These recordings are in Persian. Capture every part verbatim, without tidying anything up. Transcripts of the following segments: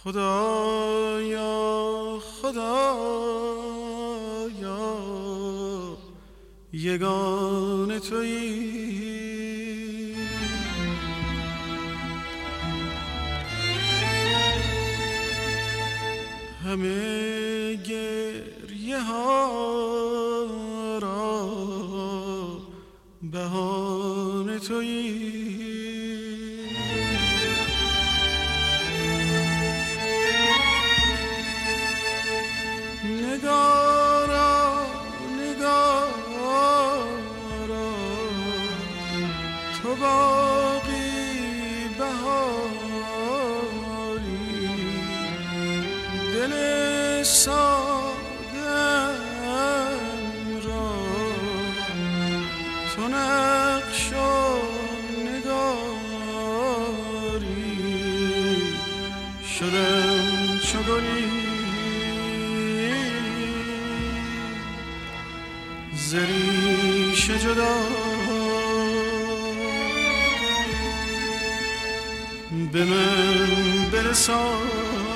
خدایا خدایا یگانه تویی، همه گریه ها را بهانه تویی. نگارا نگارا تو باقی بهاری، دل سادم را تو نقش و نگاری، شدم چو گلی ز ریشه جدا، به من برسان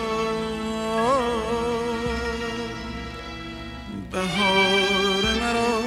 بهار مرا.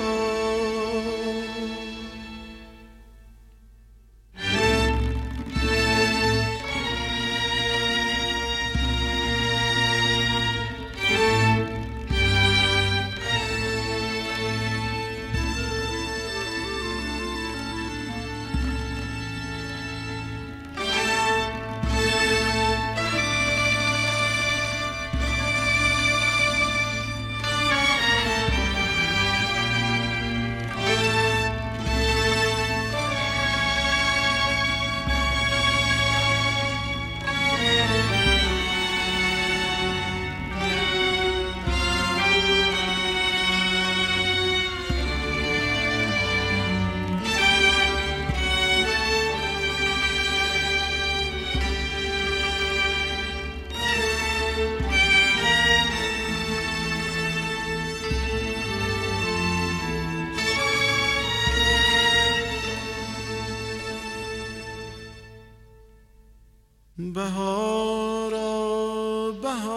بهارا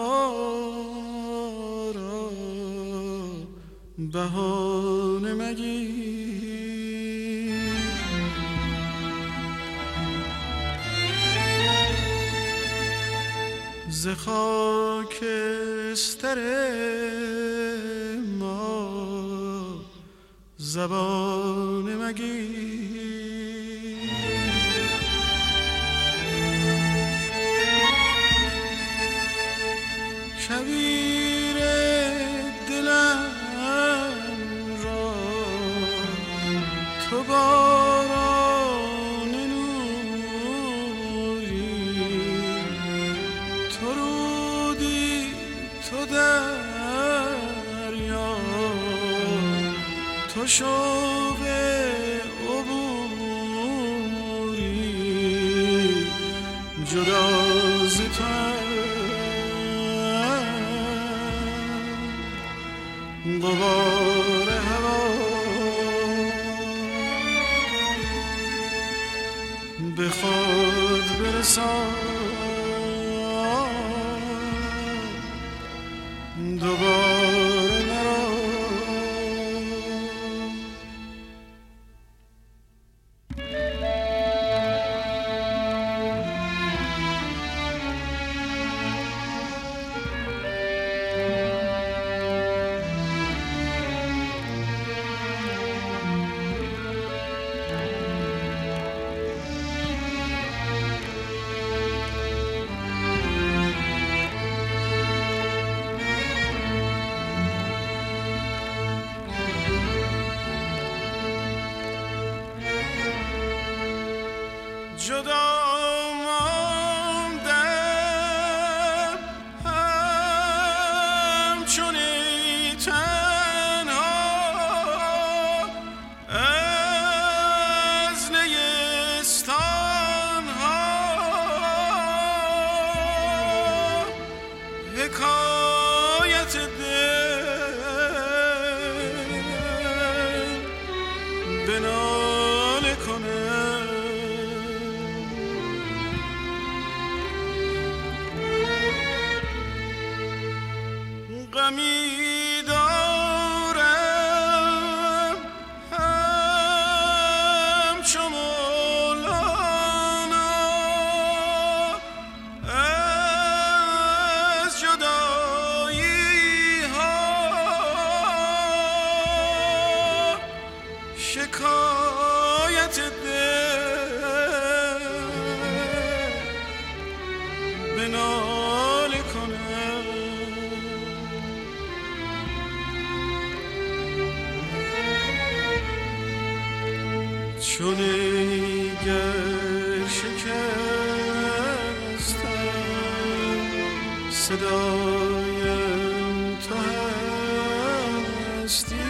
بهارا بهانه مگیر، ز خاکستر ما زبانه مگیر. شبیر دلم را تو باران نوری، تو رودی تو دریا، تو شوق عبوری، جدا ز تو غبار هوا، به خود برسان دوباره مرا. جدا ماندم همچونی تنها از نیستان ها، حکایت دل به ناله کنه. غمی دارم همچو مولانا از جدایی ها شکایت دل به ناله کنم. چون گر شکستم صدای تو هستی